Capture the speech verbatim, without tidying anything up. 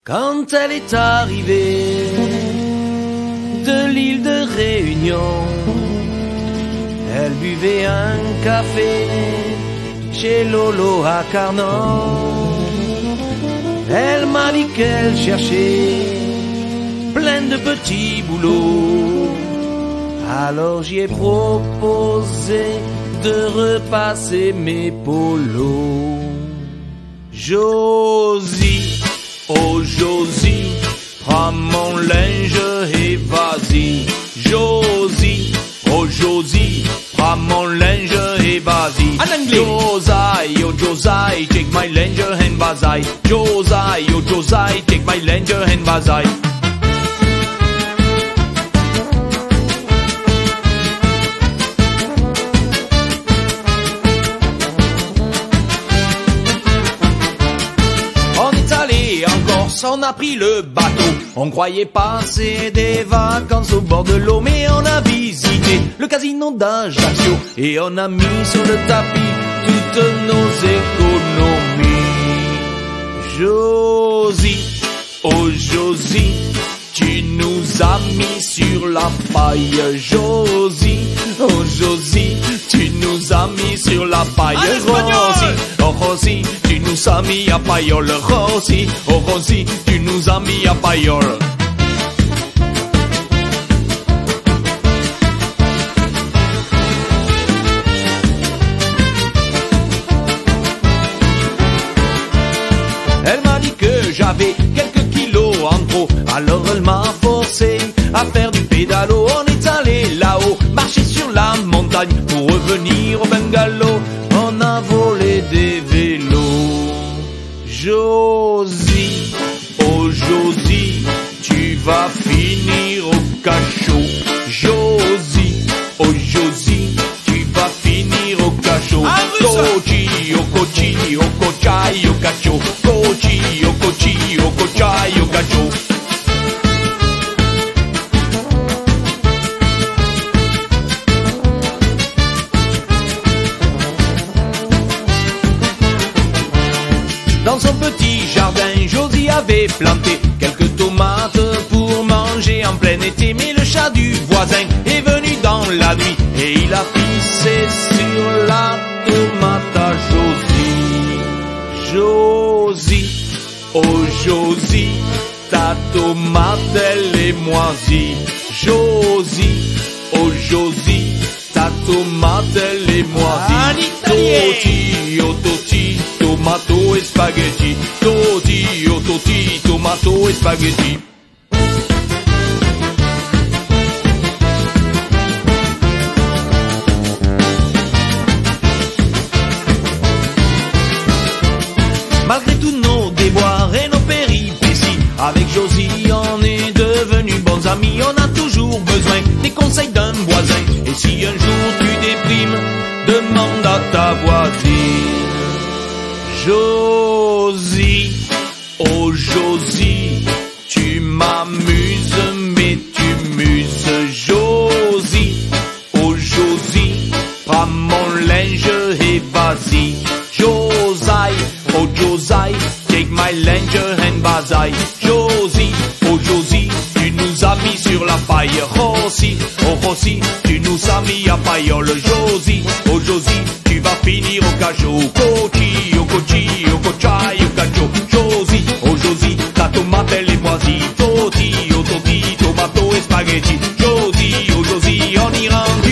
Quand elle est arrivée de l'île de Réunion, elle buvait un café chez Lolo à Carnon. Elle m'a dit qu'elle cherchait plein de petits boulots. Alors j'y ai proposé de repasser mes polos. Josie, oh Josie, prends mon linge et vas-y. Josie, oh Josie, prends mon linge et vas-y. En anglais. Josie, oh Josie, take my linge and vas-y. Josie, oh Josie, take my linge and vas-y. On a pris le bateau, on croyait passer des vacances au bord de l'eau, mais on a visité le casino d'Ajaccio et on a mis sur le tapis toutes nos économies. Josie, oh Josie, tu nous as mis sur la paille. Josie, oh Josie, tu nous as mis sur la paille. Rosie, oh Rosie, tu nous as mis à paillole. Rosie, oh Rosie, tu nous as mis à paillole. Elle m'a dit que j'avais quelques kilos en trop, alors elle m'a forcé à faire du pédalo. On est allé là-haut, marcher sur la montagne pour revenir au bungalow. On a volé des vélos. Josie, oh Josie, tu vas finir au cachot. Josie, oh Josie, tu vas finir au cachot. Cochi, oh cochi, oh cochai, oh cacho. Cochi, oh cochi, oh cochai, oh cacho. Dans son petit jardin, Josie avait planté quelques tomates pour manger en plein été. Mais le chat du voisin est venu dans la nuit et il a pissé sur la tomate à Josie. Josie, oh Josie, ta tomate elle est moisie. Josie, oh Josie, ta tomate elle est moisie. Toti, oh toti, tomato et spaghetti. Toti, oh toti, tomato et spaghetti. Malgré tous nos déboires et nos péripéties, avec Josie on est devenus bons amis. On a toujours besoin des conseils d'un voisin. Et si un jour tu déprimes, demande à ta voisine. Josie, oh Josie, tu m'amuses mais tu muses. Josie, oh Josie, prends mon linge et vas-y. Josie, oh Josie, take my linge and vas-y. Josie, oh Josie, tu nous as mis sur la paille. Rosie, oh Rosie, tu nous as mis à paillole. Josie, oh Josie, tu vas finir au cachot. Cochi, oh cochi, oh cochai, oh cacho. Josie, oh Josie, ta tomate elle est moisie. Toti, oh toti, tomato et spaghetti. Josie, oh Josie, on ira en